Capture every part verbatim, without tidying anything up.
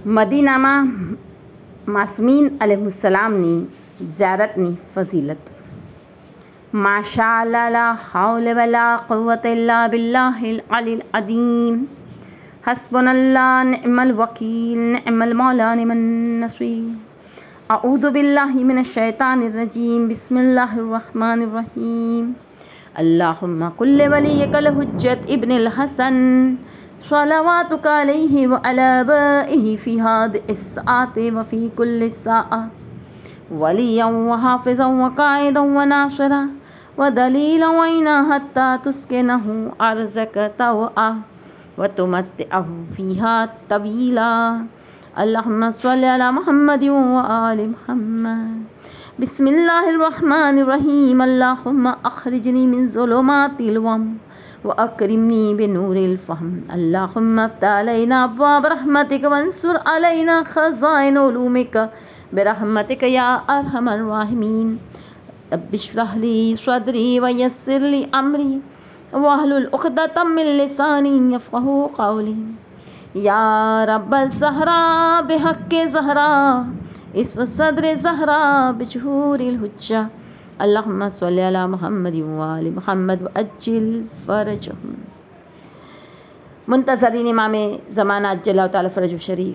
મદીનામાં માસૂમીન અલૈહિસ્સલામની ઝિયારતની ફઝીલત. માશાઅલ્લાહ લા હૌલા વલા કુવ્વતા ઇલ્લા બિલ્લાહિલ અલીલ અઝીમ. હસ્બુનલ્લાહ નિઅમલ વકીલ નિઅમલ મૌલા નિઅમન નસીર. અઉઝુ બિલ્લાહિ મિનશ શૈતાનિર રજીમ. બિસ્મિલ્લાહિર रहमानिर रहीम. अल्लाहुम्मा कुल्ले वलियकल हुज्जत इब्निल हसन सलावातुक अलैहि व अला आबाइहि फी हादिहि अस्साअति व फी कुल्लि साअ वलियन व हाफिज़न व काइदन व नासिरा व दलीलन व इना हत्ता तुस्किनहु अर्ज़क तवआ व तुमत्तिअहु फीहा तवीला. अल्लाहुम्मा सल्लि अला मुहम्मदिन व आलि मुहम्मद. बिस्मिल्लाहिर रहमानिर रहीम. अल्लाहुम्मा अखरिजनी मिन ज़ुलुमातिल वहम व अकरिमनी बिनूरिल फ़हम. अल्लाहुम्मा अफ़्तह अलैना अब्वाब रहमतिक वंसुर अलैना खज़ाइन उलूमिक बिरहमतिक या अरहमर राहिमीन. रब्बि इश्रह ली सदरी व यस्सिर ली अमरी वहलुल उक़दतम मिन लिसानी यफ़क़हू क़ौली. या रब्बल ज़हरा बिहक़्क़ि ज़हरा इस्व सद्र ज़हरा बिजुहूरिल हुज्जा. अल्लाहुम्मा सल्लि अला मुहम्मदिन व आलि मुहम्मद व अज्जिल फ़रजहुम. मुंतज़रीन इमामे ज़माना अज्जल ताला फ़रजहु शरीफ.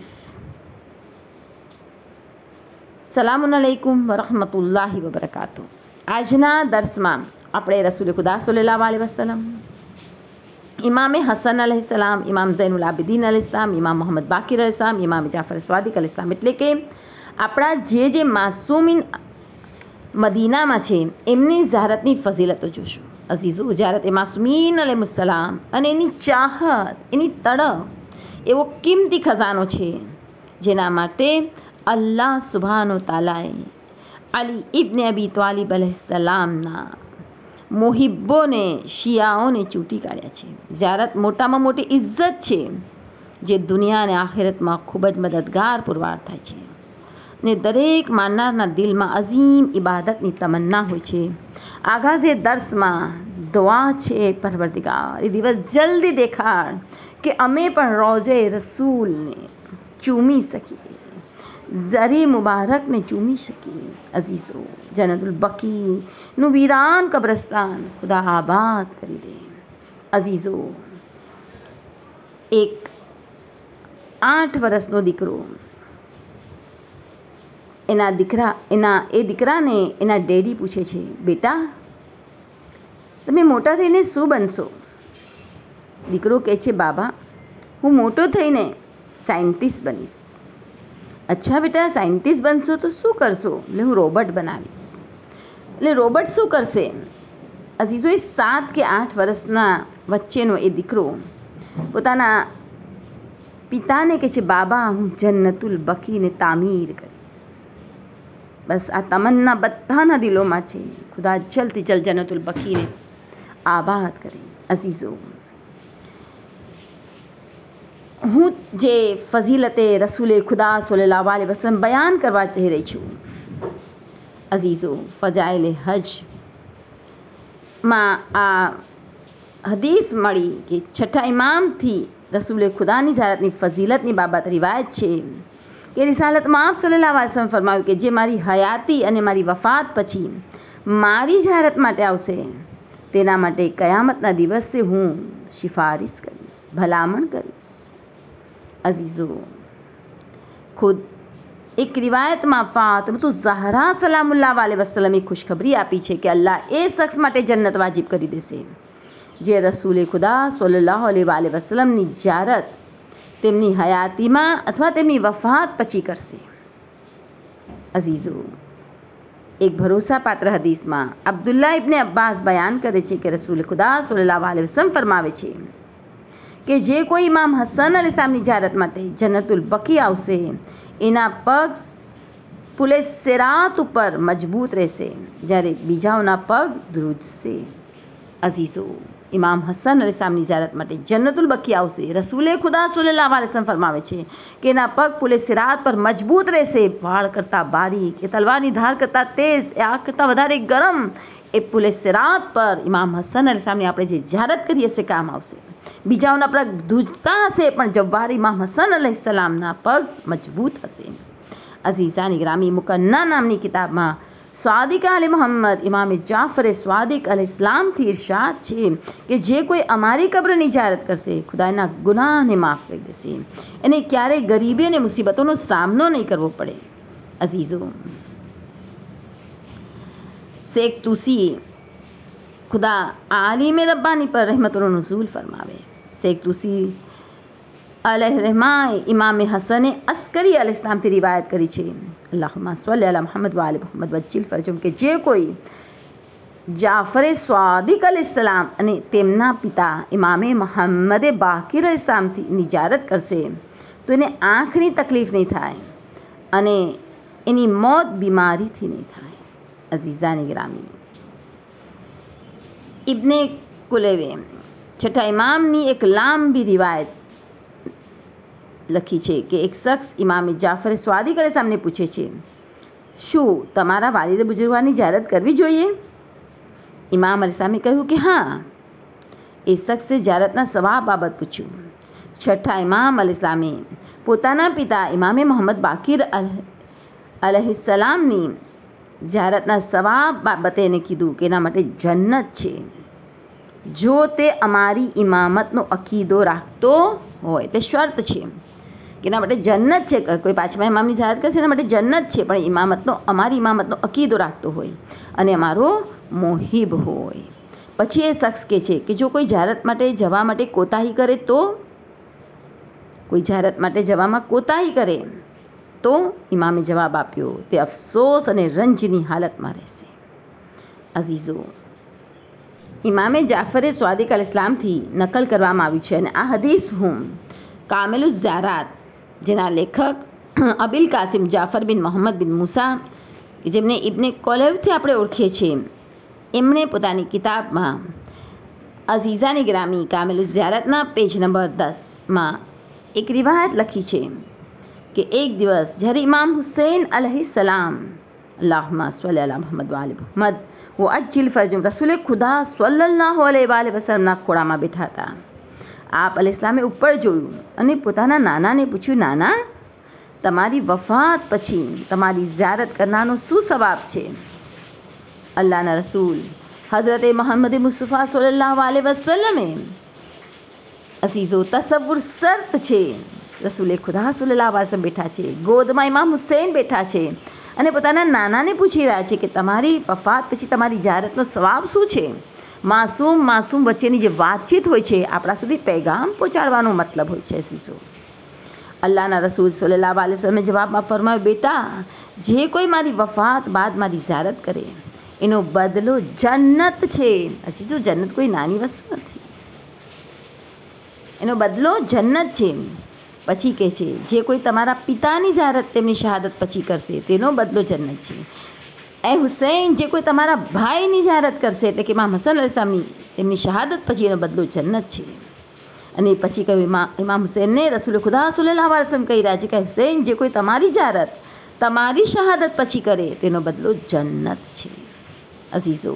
સલામુન અલૈકુમ વરહમતુલ્લાહિ વબરકાતુ. આજના દર્સમાં આપણે રસૂલ ખુદા સલ્લલ્લાહુ અલૈહિ વસલ્લમ, ઇમામે હસન અલૈહિસ્સલામ, ઇમામ ઝૈનુલ આબિદીન અલૈહિસ્સલામ, ઇમામ મોહમ્મદ બાકિર અલૈહિસ્સલામ, ઇમામ જાફર સ્વાદિક અલૈહિસ્સલામ, એટલે કે આપણા જે જે માસૂમીન મદીનામાં છે એમની ઝિયારતની ફઝીલતો જોશું. અઝીઝો, ઝિયારત માસૂમીન અલૈહિસ્સલામ અને એની ચાહત, એની તડપ એવો કિંમતી ખજાનો છે જેના માટે અલ્લાહ સુબ્હાનો તાલાએ અલી ઇબ્ન અબી તાલિબ અલૈહિસ્સલામના મોહિબ્બોને, શિયાઓને ચૂંટી કાઢ્યા છે. ઝિયારત મોટામાં મોટી ઇજ્જત છે જે દુનિયા અને આખિરતમાં ખૂબ જ મદદગાર પુરવાર થાય છે ને દરેક માનનારના દિલમાં અઝીમ ઇબાદતની તમન્ના હોય છે. આગાઝે દર્સમાં દુઆ છે, પરવરદિગાર એ દિવસ જલ્દી દેખાડ કે અમે પણ રોઝે રસૂલને ચૂમી શકીએ, ઝરી મુબારકને ચૂમી શકીએ. અઝીઝો, જન્નતુલ બકીનું વીરાન કબ્રસ્તાન ખુદા આબાદ કરી દે. અઝીઝો, એક આઠ વર્ષનો દીકરો એના દીકરા એના એ દીકરાને એના ડેડી પૂછે છે, બેટા તમે મોટા થઈને શું બનશો? દીકરો કહે છે, બાબા હું મોટો થઈને સાયન્ટિસ્ટ બનીશ. અચ્છા બેટા, સાયન્ટિસ્ટ બનશો તો શું કરશો? એટલે હું રોબોટ બનાવીશ. એટલે રોબોટ શું કરશે? અઝીઝો, એ સાત કે આઠ વર્ષના વચ્ચેનો એ દીકરો પોતાના પિતાને કહે છે, બાબા હું જન્નતુલ બકીને તામીર કરીશ. બસ આ તમન્ના બધાના દિલોમાં છે. ખુદા જલ્દથી જલ્દ જન્નતુલ બકીને આબાદ કરે. અઝીઝો, હું જે ફઝીલતે રસૂલે ખુદા સલ્લલ્લાહુ અલૈહિ વસલ્લમ બયાન કરવા જઈ રહી છું, અઝીઝો, ફજાઇલે હજમાં આ હદીસ મળી કે છઠ્ઠા ઇમામથી રસૂલે ખુદાની ઝિયારતની ફઝીલતની બાબત રિવાયત છે કે રિસાલતમાં આપ સલ્લલ્લાહુ અલૈહિ વસલ્લમ ફરમાવ્યું કે જે મારી હયાતી અને મારી વફાત પછી મારી ઝિયારત માટે આવશે તેના માટે કયામતના દિવસે હું સિફારિશ કરીશ, ભલામણ કરીશ. અઝીઝો, ખુદ એક રિવાયતમાં ફાતિમા ઝહરા સલામુલ્લાહ અલૈહા વસલ્લમે ખુશખબરી આપી છે કે અલ્લાહ એ શખ્સ માટે જન્નત વાજિબ કરી દેશે જે રસૂલે ખુદા સલ્લલ્લાહુ અલૈહિ વસલ્લમની ઝિયારત તેમની હયાતીમાં અથવા તેમની વફાત પછી કરશે. અઝીઝો, એક ભરોસાપાત્ર હદીસમાં અબ્દુલ્લાહ ઇબ્ન અબ્બાસ બયાન કરે છે કે રસૂલ ખુદા સલ્લલ્લાહુ અલૈહિ વસલ્લમ ફરમાવે છે કે જે કોઈ ઇમામ હસન અલૈહિસ્સલામની ઝિયારત માટે જન્નતુલ બકી આવશે એના પગ પુલે સિરાત ઉપર મજબૂત રહેશે જ્યારે બીજાઓના પગ ધ્રુજશે. અઝીઝો, ઇમામ હસન અલૈહિસ્સલામની ઝિયારત માટે જન્નતુલ બકી આવશે. રસૂલે ખુદા સલ્લલ્લાહુ અલૈહિ વસલ્લમ ફરમાવે છે કે એના પગ પુલે સિરાત પર મજબૂત રહેશે, વાળ કરતાં બારીક, એ તલવારની ધાર કરતાં તેજ, એ આગ કરતાં વધારે ગરમ, એ પુલે સિરાત પર ઇમામ હસન અલૈહિસ્સલામની આપણે જે ઝિયારત કરી હશે કામ આવશે. બીજાઓના પગ ધ્રુજતા હશે પણ જબ્બાર ઇમામ હસન અલૈહિસ્સલામના પગ મજબૂત હશે. અઝીઝાની ગ્રામી મુકન્ના નામની કિતાબમાં સ્વાદિક આલે મોહમ્મદ ઇમામ જાફર સ્વાદિક અલૈહિસ્સલામથી ઇરશાદ છે કે જે કોઈ અમારી કબ્રની ઝિયારત કરશે ખુદાના ગુનાહને માફ કરી દેશે, એને ક્યારેય ગરીબી અને મુસીબતોનો સામનો નહીં કરવો પડે. અઝીઝો, શેખ તુસી ખુદા આલિમ રબ્બાની પર રહેમતોનો નુઝૂલ ફરમાવે. શેખ તુસી અલૈહિર્રહમાએ ઇમામ હસન અસ્કરી અલૈહિસ્સલામથી રિવાયત કરી છે, અલ્લાહુમ્મા સલ્લી અલા મુહમ્મદ વ આલે મુહમ્મદ વજ્જિલ ફરજહુમ, કે જે કોઈ જાફરે સ્વાદિક અલૈહિસ્સલામ અને તેમના પિતા ઇમામે મુહમ્મદે બાકીર અલૈહિસ્સલામથી ઝિયારત કરશે તો એને આંખની તકલીફ નહીં થાય અને એની મોત બીમારીથી નહીં થાય. અઝીઝાની ગ્રામી, ઇબ્ને કુલૈવે છઠ્ઠા ઇમામની એક લાંબી રિવાયત લખી છે કે એક શખ્સ ઇમામે જાફર સ્વાદિક અલૈહિસ્સલામને પૂછે છે, શું તમારા વાલિદ બુઝુર્ગની ઝિયારત કરવી જોઈએ? ઇમામ અલૈહિસ્સલામે કહ્યું કે હા. એ શખ્સે ઝિયારતના સવાબ બાબત પૂછ્યું. છઠ્ઠા ઇમામ અલૈહિસ્સલામે પોતાના પિતા ઇમામે મોહમ્મદ બાકીર અલૈહિસ્સલામની ઝિયારતના સવાબ બાબતે એને કીધું કે એના માટે જન્નત છે જો તે અમારી ઇમામતનો અકીદો રાખતો હોય. એટલે શરત છે કે એના માટે જન્નત છે. કોઈ પાંચમા ઇમામની ઝિયારત કરશે એના માટે જન્નત છે, પણ ઇમામતનો અમારી ઇમામતનો અકીદો રાખતો હોય અને અમારો મોહિબ હોય. પછી એ શખ્સ કહે છે કે જો કોઈ ઝિયારત માટે જવા માટે કોતાહી કરે તો કોઈ ઝિયારત માટે જવામાં કોતાહી કરે તો ઇમામે જવાબ આપ્યો, તે અફસોસ અને રંજની હાલતમાં રહેશે. અઝીઝો, ઇમામે જાફરે સ્વાદિક અલૈહિસ્સલામથી નકલ કરવામાં આવ્યું છે અને આ હદીસ હું કામિલુ ઝિયારાત, જેના લેખક અબિલ કાસિમ જાફર બિન મોહમ્મદ બિન મુસા, જેમને ઇબ્ને કોલેવથી આપણે ઓળખીએ છીએ, એમણે પોતાની કિતાબમાં અઝીઝાની ગ્રામી કામિલુ ઝિયારતના પેજ નંબર દસમાં એક રિવાયત લખી છે કે એક દિવસ જ્યારે ઇમામ હુસૈન અલૈહિસ્સલામ અલ્લાહુમ્મા સલ્લી અલા મુહમ્મદ વ આલે મુહમ્મદ વ અજ્જિલ ફરજહુમ રસૂલે ખુદા સલ્લલ્લાહુ અલૈહિ વસલ્લમના ખોળામાં બેઠા હતા, આપ અલૈહિસ્સલામે ઉપર જોયું અને પોતાના નાનાને પૂછ્યું, નાના, તમારી વફાત પછી તમારી ઝિયારત કરનારનો શું સવાબ છે? અલ્લાહના રસૂલ હઝરતે મોહમ્મદ મુસ્તફા સલ્લલ્લાહુ અલૈહિ વસલ્લમે અઝીઝો તસવ્વુર શરત છે. રસૂલે ખુદા સલ્લલ્લાહુ અલૈહિ વસલ્લમ બેઠા છે, ગોદમાં ઇમામ હુસૈન બેઠા છે અને પોતાના નાનાને પૂછી રહ્યા છે કે તમારી વફાત પછી તમારી ઝિયારતનો સવાબ શું છે? માસૂમ માસૂમ વચ્ચેની જે વાતચીત હોય છે આપણા સુધી પૈગામ પહોંચાડવાનો મતલબ હોય છે. શીશો અલ્લાહના રસૂલ સલ્લલ્લાહુ અલૈહિ વસલ્લમે જવાબમાં ફરમાવ્યું, બેટા, જે કોઈ મારી વફાત બાદ મારી ઝિયારત કરે એનો બદલો જન્નત છે. હજી તો જન્નત કોઈ નાની વસ્તુ નથી, એનો બદલો જન્નત છે. પછી કહે છે, જે કોઈ તમારા પિતાની ઝિયારત તેમની શહાદત પછી કરશે તેનો બદલો જન્નત છે. એ હુસૈન, જે કોઈ તમારા ભાઈની ઝિયારત કરશે, એટલે કે ઇમામ હસન અલૈહિસ્સલામની તેમની શહાદત પછી એનો બદલો જન્નત છે. અને પછી કહ્યું ઇમામ ઇમામ હુસૈનને રસૂલ ખુદા સલ્લલ્લાહુ અલૈહિ વસલ્લમ કહી રહ્યા છે કે હુસૈન, જે કોઈ તમારી ઝિયારત તમારી શહાદત પછી કરે તેનો બદલો જન્નત છે. અઝીઝો,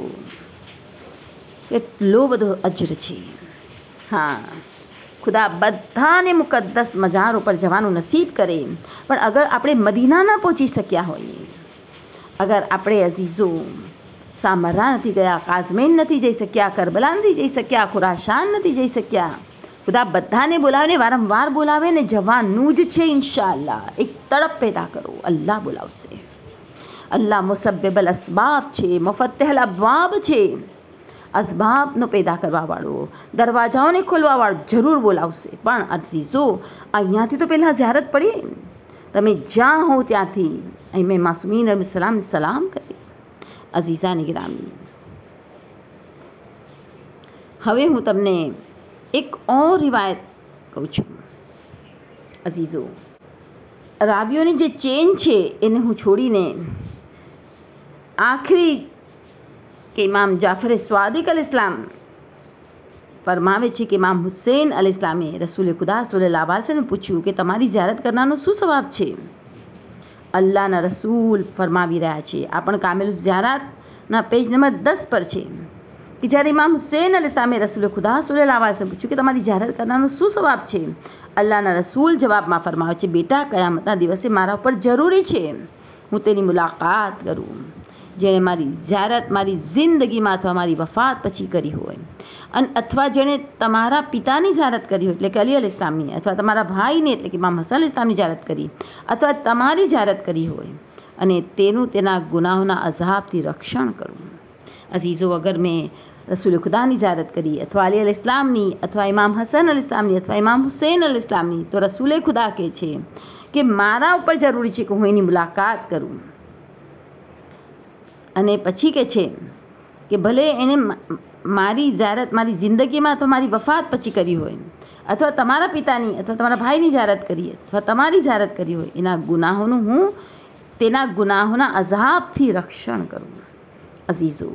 કેટલો બધો અજર છે. હા, ખુદા બધાને મુકદ્દસ મજારો પર જવાનું નસીબ કરે, પણ અગર આપણે મદીના ન પહોંચી શક્યા હોઈએ, અગર આપણે અઝીઝો સામરા નથી ગયા, કાઝમીન નથી જઈ શક્યા, કરબલા નથી જઈ શક્યા, ખુરાશાન નથી જઈ શક્યા, ખુદા બધાને બોલાવીને વારંવાર બોલાવે ને જવાનું જ છે. ઇન્શાઅલ્લાહ એક તડપ પેદા કરો, અલ્લાહ બોલાવશે. અલ્લાહ મુસબ્બિબલ અસબાબ છે, મુફત્તિહલ અબવાબ છે. અસબાબનો પેદા કરવાવાળો, દરવાજાઓને ખોલવાવાળો જરૂર બોલાવશે. પણ અઝીઝો, અહીંયાથી તો પહેલાં ઝિયારત પડી, તમે જ્યાં હો ત્યાંથી અહીં મેં માસૂમીન અલૈહિ સલામને સલામ કરી. અઝીઝાની ગ્રામી, હવે હું તમને એક ઓર રિવાયત કહું છું. અઝીઝો, રાવીઓની જે ચેન છે એને હું છોડીને આખરી કે ઇમામ જાફર સ્વાદિક અલૈહિસ્સલામ ફરમાવે છે કે ઇમામ હુસૈન અલ ઇસ્લામે રસૂલ ખુદા સલ્લલ્લાહુ અલૈહિ વસલ્લમને પૂછ્યું કે તમારી ઝિયારત કરનારનો શું સવાબ છે? અલ્લાહના રસૂલ ફરમાવી રહ્યા છે, આ પણ કામિલ ઝિયારતના પેજ નંબર દસ પર છે કે જ્યારે ઇમામ હુસૈન અલ ઇસ્લામે રસૂલ ખુદા સલ્લલ્લાહુ અલૈહિ વસલ્લમ પૂછ્યું કે તમારી ઝિયારત કરનારનો શું સવાબ છે? અલ્લાહના રસૂલ જવાબમાં ફરમાવે છે, બેટા, કયામતના દિવસે મારા ઉપર જરૂરી છે હું તેની મુલાકાત કરું જેણે મારી ઝિયારત મારી જિંદગીમાં અથવા મારી વફાત પછી કરી હોય, અને અથવા જેણે તમારા પિતાની ઝિયારત કરી હોય એટલે કે અલી અલ ઇસ્લામની, અથવા તમારા ભાઈને એટલે કે ઇમામ હસન અલ ઇસ્લામની ઝિયારત કરી, અથવા તમારી ઝિયારત કરી હોય, અને તેનું તેના ગુનાહોના અઝાબથી રક્ષણ કરવું. અઝીઝો, અગર મેં રસૂલ ખુદાની ઝિયારત કરી અથવા અલી અલ ઇસ્લામની અથવા ઇમામ હસન અલ ઇસ્લામની અથવા ઇમામ હુસૈન અલ ઇસ્લામની, તો રસૂલે ખુદા કહે છે કે મારા ઉપર જરૂરી છે કે હું એની મુલાકાત કરું. અને પછી કે છે કે ભલે એને મારી ઝિયારત મારી જિંદગીમાં અથવા મારી વફાત પછી કરી હોય, અથવા તમારા પિતાની અથવા તમારા ભાઈની ઝિયારત કરી અથવા તમારી ઝિયારત કરી હોય, એના ગુનાહોનું હું તેના ગુનાહોના અઝાબથી રક્ષણ કરું. અઝીઝો,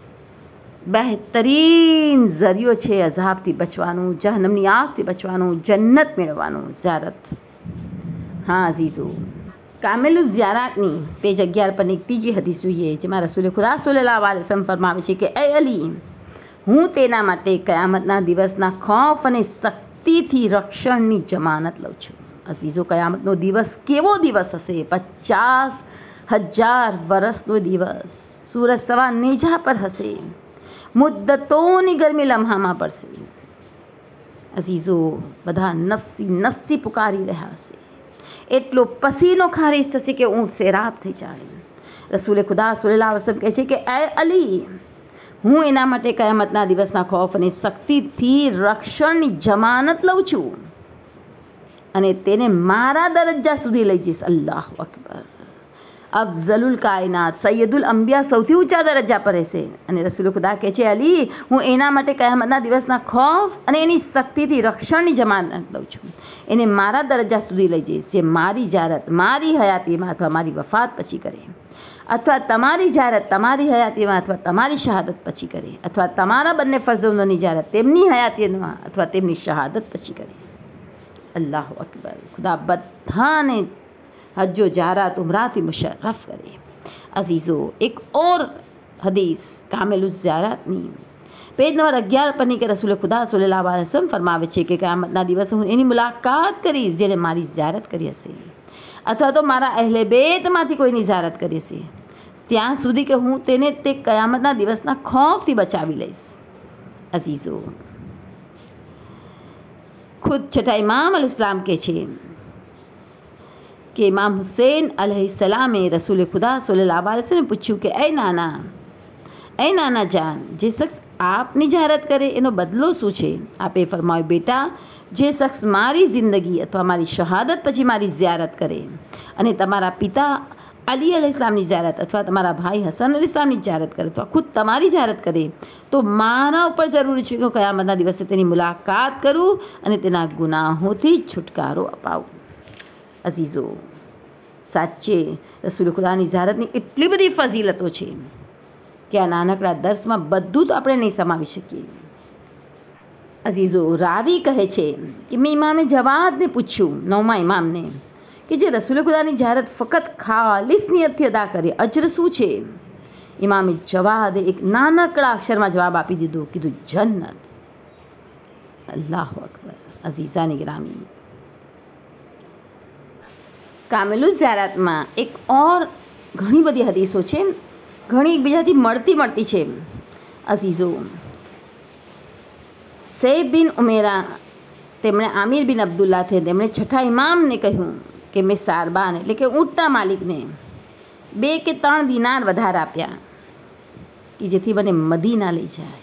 બહેતરીન ઝરિયો છે અઝાબથી બચવાનું, જહન્નમની આગથી બચવાનું, જન્નત મેળવવાનું ઝિયારત. હા અઝીઝો, કામિલ ઝિયારતની પેજ અગિયાર પર એક ત્રીજી હદીસ જોઈએ જેમાં રસૂલ ખુદા સલ્લલ્લાહુ અલૈહિ વસલ્લમ ફરમાવે છે કે એ અલી, હું તેના માટે કયામતના દિવસના ખૌફ અને સખ્તીથી રક્ષણની જમાનત લઉં છું. અઝીઝો, કયામતનો દિવસ કેવો દિવસ હશે? પચાસ હજાર વર્ષનો દિવસ. સૂરજ સવા નેજા પર હશે, મુદ્દતોની ગરમી લમ્હામાં પડશે. અઝીઝો, બધા નફસી નફસી પુકારી રહ્યા હશે, એટલો પસીનો ખારીજ થશે કે ઊંટ સેરાબ થઈ જાય. રસૂલ ખુદા સલ્લલ્લાહુ અલૈહિ વસલ્લમ કહે છે કે એ અલી, હું એના માટે કયામતના દિવસના ખૌફ અને સખ્તીથી રક્ષણની જમાનત લઉં છું અને તેને મારા દરજ્જા સુધી લઈ જઈશ. અલ્લાહુ અકબર. અફઝલુલ કાયનાત સૈયદુલ અંબિયા સૌથી ઊંચા દરજ્જા પર રહેશે, અને રસૂલ ખુદા કહે છે અલી, હું એના માટે કયામતના દિવસના ખૌફ અને એની શક્તિથી રક્ષણની જમાનત લઉં છું, એને મારા દરજ્જા સુધી લઈ જઈશ જે મારી ઝિયારત મારી હયાતીમાં અથવા મારી વફાત પછી કરે, અથવા તમારી ઝિયારત તમારી હયાતીમાં અથવા તમારી શહાદત પછી કરે, અથવા તમારા બંને ફરજંદોની ઝિયારત તેમની હયાતીમાં અથવા તેમની શહાદત પછી કરે. અલ્લાહુ અકબર. ખુદા બધાને હજ્જો ઝિયારત ઉમરાથી મુશર્રફ કરે. અઝીઝો, એક ઓર હદીસ કામિલ ઝિયારતની પેજ નંબર અગિયાર પરની કે રસૂલ ખુદા સલ્લલ્લાહુ અલૈહિ વસલ્લમ ફરમાવે છે કે કયામતના દિવસે હું એની મુલાકાત કરીશ જેને મારી ઝિયારત કરી હશે, અથવા તો મારા અહેલે બેતમાંથી કોઈની ઝિયારત કરી હશે, ત્યાં સુધી કે હું તેને તે કયામતના દિવસના ખૌફથી બચાવી લઈશ. અઝીઝો, ખુદ છઠ્ઠા ઇમામ અલ ઇસ્લામ કહે છે કે ઇમામ હુસૈન અલૈહિસ્સલામે રસૂલ ખુદા સલ્લલ્લાહુ અલૈહિ વસલ્લમ પૂછ્યું કે એ નાના એ નાના જાન, જે શખ્સ આપની ઝિયારત કરે એનો બદલો શું છે? આપે ફરમાવ્યું, બેટા, જે શખ્સ મારી જિંદગી અથવા મારી શહાદત પછી મારી ઝિયારત કરે અને તમારા પિતા અલી અલ ઇસ્લામની ઝિયારત અથવા તમારા ભાઈ હસન અલ ઇસ્લામની ઝિયારત કરે અથવા ખુદ તમારી ઝિયારત કરે, તો મારા ઉપર જરૂરી છે કે કયામતના દિવસે તેની મુલાકાત કરું અને તેના ગુનાહોથી છુટકારો અપાવું. અઝીઝો, સાચે રસૂલ ખુદાની ઝિયારતની એટલી બધી ફઝીલતો છે કે આ નાનકડા દર્શમાં બધું તો આપણે નહીં સમાવી શકીએ. અઝીઝો, રાવી કહે છે કે મેં ઇમામે જવાદને પૂછ્યું, નવમા ઇમામને, કે જે રસૂલ ખુદાની ઝિયારત ફક્ત ખાલિસ નિયતથી અદા કરે, અજર શું છે? ઇમામે જવાદે એક નાનકડા અક્ષરમાં જવાબ આપી દીધો, કીધું જન્નત. અલ્લાહુ અકબર. અઝીઝાની ગ્રામી, કામિલુ ઝિયારતમાં એક ઓર ઘણી બધી હદીસો છે, ઘણી એકબીજાથી મળતી મળતી છે. અઝીઝો, સૈબ બિન ઉમેરા તેમણે આમિર બિન અબ્દુલ્લા છે તેમણે છઠ્ઠા ઇમામને કહ્યું કે મેં સારબાન એટલે કે ઊંટના માલિકને બે કે ત્રણ દિનાર વધારે આપ્યા કે જેથી મને મદીના લઈ જાય.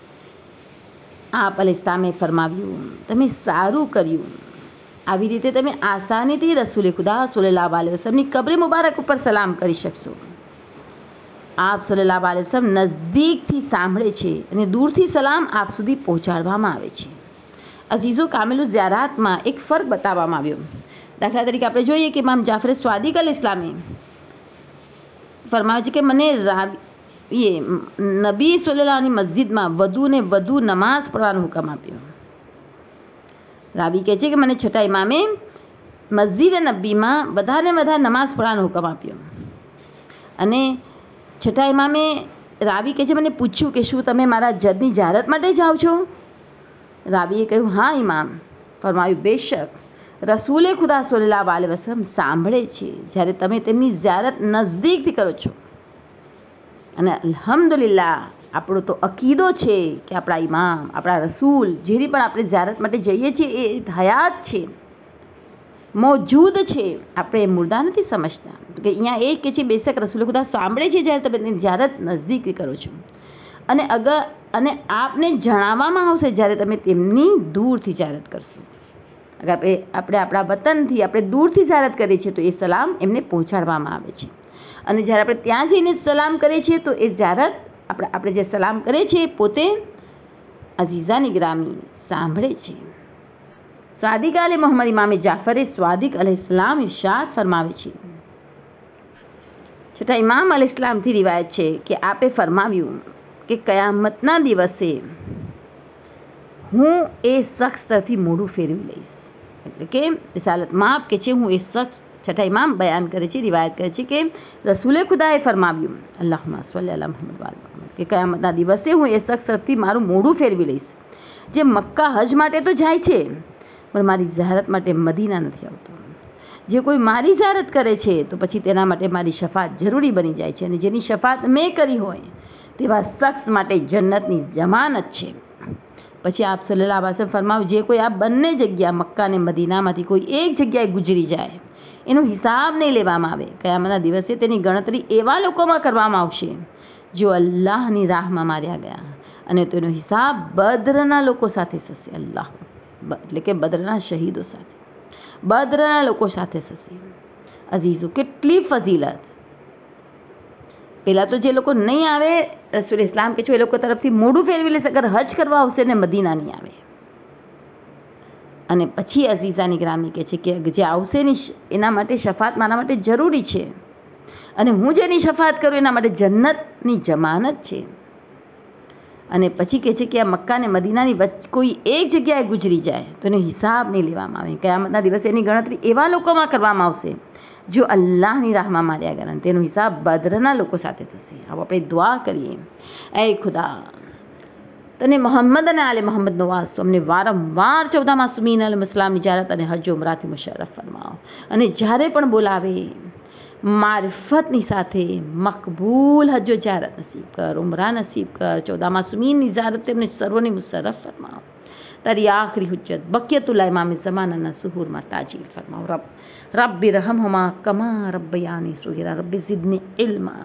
આપ અલ ઇસ્લામે ફરમાવ્યું, તમે સારું કર્યું, આવી રીતે તમે આસાનીથી રસૂલ ખુદા સલ્લલ્લાહુ અલૈહિ વસલ્લમની કબ્ર મુબારક ઉપર સલામ કરી શકશો. આપ સલ્લલ્લાહુ અલૈહિ વસલ્લમ નજદીકથી સાંભળે છે અને દૂરથી સલામ આપ સુધી પહોંચાડવામાં આવે છે. અઝીઝો, કામિલ ઝિયારતમાં એક ફર્ક બતાવવામાં આવ્યો. દાખલા તરીકે આપણે જોઈએ કે ઇમામ જાફર સ્વાદિક અલ ઇસ્લામે ફરમાવે છે કે મને રાવી એ નબી સલ્લલ્લાહુની મસ્જિદમાં વધુ ને વધુ નમાઝ પઢવાનો હુકમ આપ્યો. રાવી કહે છે કે મને છઠ્ઠા ઇમામે મસ્જિદ નબીમાં વધારે વધારે નમાઝ પઢવાનો હુકમ આપ્યો. અને છઠ્ઠા ઇમામે રાવી કહે છે મને પૂછ્યું કે શું તમે મારા જદની જિયારત માટે જાઓ છો? રાવીએ કહ્યું હા ઇમામ. ફરમાયું બેશક રસૂલે ખુદા સલ્લલ્લાહુ અલૈહિ વસલ્લમ સાંભળે છે જ્યારે તમે તેમની જિયારત નજદીકથી કરો છો. અને અલ્હમ્દુલિલ્લાહ આપણો તો અકીદો છે કે આપણા ઇમામ આપણા રસૂલ જેની પણ આપણે જિયારત માટે જઈએ છીએ એ હયાત છે, મોજૂદ છે. આપણે મુર્દા નથી સમજતા. કે અહીંયા એ કે છે બેશક રસૂલ ખુદા સાંભળે છે જ્યારે તમે તેની જિયારત નજદીકથી કરો છો. અને અગર અને આપને જણાવવામાં આવશે જ્યારે તમે તેમની દૂરથી જિયારત કરશો. અગર આપણે આપણે આપણા વતનથી આપણે દૂરથી જિયારત કરીએ છીએ તો એ સલામ એમને પહોંચાડવામાં આવે છે. અને જ્યારે આપણે ત્યાં જઈને સલામ કરીએ છીએ તો એ જિયારત આપણે આપણે જે સલામ કરીએ છીએ પોતે અઝીઝાની ગ્રામી સાંભળે છે. સ્વાદિક આલે મોહમ્મદ ઇમામે જાફરે સ્વાદિક અલૈહિસ્સલામ ઇરશાદ ફરમાવે છે. છઠ્ઠા ઇમામ અલૈહિસ્સલામથી રિવાયત છે કે આપે ફરમાવ્યું કે કયામતના દિવસે હું એ શખ્સ તરફથી મોઢું ફેરવી લઈશ. એટલે કે રિસાલત માપ કે છે હું એ શખ્સ છઠ્ઠા ઇમામ બયાન કરે છે, રિવાયત કરે છે કે રસૂલે ખુદાએ ફરમાવ્યું અલ્લાહુમ્મા સલ્લી અલા મુહમ્મદ વ અલા મુહમ્મદ કે કયામતના દિવસે હું એ શખ્સ તરફથી મારું મોઢું ફેરવી લઈશ જે મક્કા હજ માટે તો જાય છે પણ મારી જિયારત માટે મદીના નથી આવતો. જે કોઈ મારી જિયારત કરે છે તો પછી તેના માટે મારી શફાત જરૂરી બની જાય છે. અને જેની શફાત મેં કરી હોય તેવા શખ્સ માટે જન્નતની જમાનત છે. પછી આપ સલ્લલ્લાહુ અલૈહિ વસલ્લમ ફરમાવ્યું જે કોઈ આ બંને જગ્યા મક્કા અને મદીનામાંથી કોઈ એક જગ્યાએ ગુજરી જાય એનો હિસાબ નહીં લેવામાં આવે. કયામતના દિવસે તેની ગણતરી એવા લોકોમાં કરવામાં આવશે જો અલ્લાહની રાહમાં માર્યા ગયા અને તેનો હિસાબ બદ્રના લોકો સાથે થશે. અલ્લાહ એટલે કે બદ્રના શહીદો સાથે બદ્રના લોકો સાથે થશે. અઝીઝો કેટલી ફઝીલત. પહેલાં તો જે લોકો નહીં આવે રસૂલ ઇસ્લામ કે છે એ લોકો તરફથી મોઢું ફેરવી લેશે અગર હજ કરવા આવશે ને મદીના નહીં આવે. અને પછી અઝીઝાની ગ્રામી કહે છે કે જે આવશે ને એના માટે શફાત મારા માટે જરૂરી છે અને હું જેની શફાત કરું એના માટે જન્નતની જમાનત છે. અને પછી કહે છે કે આ મક્કા અને મદીનાની વચ્ચે કોઈ એક જગ્યાએ ગુજરી જાય તો એનો હિસાબ નહીં લેવામાં આવે. કયામતના દિવસે એની ગણતરી એવા લોકોમાં કરવામાં આવશે જો અલ્લાહની રાહમાં માર્યા ગયા તેનો હિસાબ બદ્રના લોકો સાથે થશે. હવે આપણે દુઆ કરીએ એ ખુદા તને મોહમ્મદ અને આલે મોહમ્મદનો વાસ્તો અમને વારંવાર ચૌદા માસૂમીન અલ ઇસ્લામની જિયારત અને હજ ઉમરાથી મુશર્રફ ફરમાવો. અને જ્યારે પણ બોલાવે મારિફતની સાથે મકબૂલ હજો જિયારત નસીબ કર, ઉમરા નસીબ કર, ચૌદા માસૂમીનની જિયારત તેમને સર્વોને મુશર્રફ ફરમાવો. તારી આખરી હુજ્જત બકિયતુલ્લાહ ઇમામ ઝમાનાના સુહૂરમાં તાજીલ ફરમાવો. રબ રબ્બી રહમહુમા કમા રબ્બયાની સગીરા રબ્બી ઝિદની ઇલ્મા.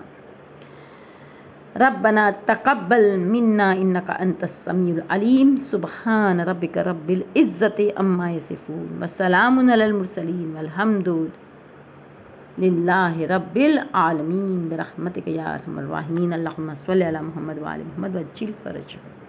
ربنا تقبل منا إنك أنت السميع العليم سبحان ربك رب العزة عما يصفون وسلام على المرسلين والحمد لله رب العالمين برحمتك يا أرحم الراحمين اللهم صل على محمد وآل محمد وعجل فرجهم.